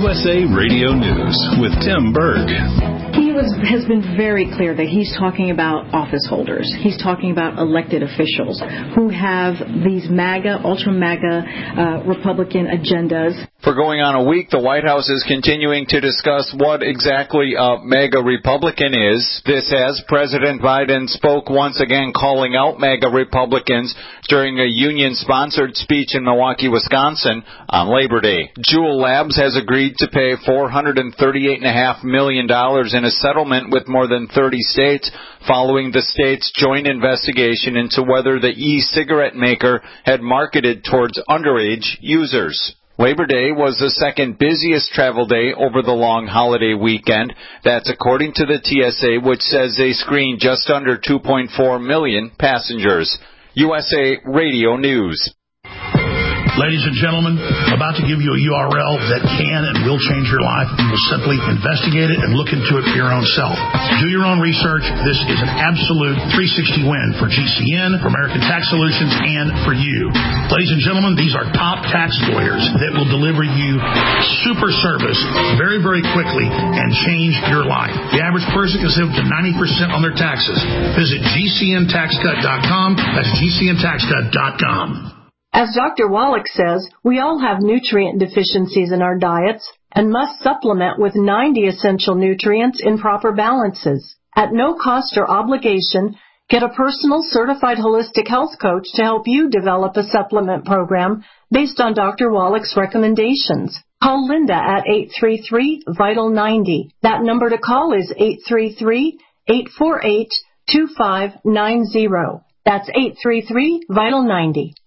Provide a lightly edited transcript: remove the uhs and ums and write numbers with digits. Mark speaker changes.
Speaker 1: USA Radio News with Tim Berg.
Speaker 2: He has been very clear that he's talking about office holders. He's talking about elected officials who have these MAGA, ultra-MAGA Republican agendas.
Speaker 3: For going on a week, the White House is continuing to discuss what exactly a MAGA Republican is. This as President Biden spoke once again calling out MAGA Republicans during a union-sponsored speech in Milwaukee, Wisconsin on Labor Day. Juul Labs has agreed to pay $438.5 million in a settlement with more than 30 states following the state's joint investigation into whether the e-cigarette maker had marketed towards underage users. Labor Day was the second busiest travel day over the long holiday weekend. That's according to the TSA, which says they screened just under 2.4 million passengers. USA Radio News.
Speaker 4: Ladies and gentlemen, about to give you a URL that can and will change your life. You will simply investigate it and look into it for your own self. Do your own research. This is an absolute 360 win for GCN, for American Tax Solutions, and for you. Ladies and gentlemen, these are top tax lawyers that will deliver you super service very, very quickly and change your life. The average person can save up to 90% on their taxes. Visit GCNTaxCut.com. That's GCNTaxCut.com.
Speaker 5: As Dr. Wallach says, we all have nutrient deficiencies in our diets and must supplement with 90 essential nutrients in proper balances. At no cost or obligation, get a personal certified holistic health coach to help you develop a supplement program based on Dr. Wallach's recommendations. Call Linda at 833-VITAL-90. That number to call is 833-848-2590. That's 833-VITAL-90.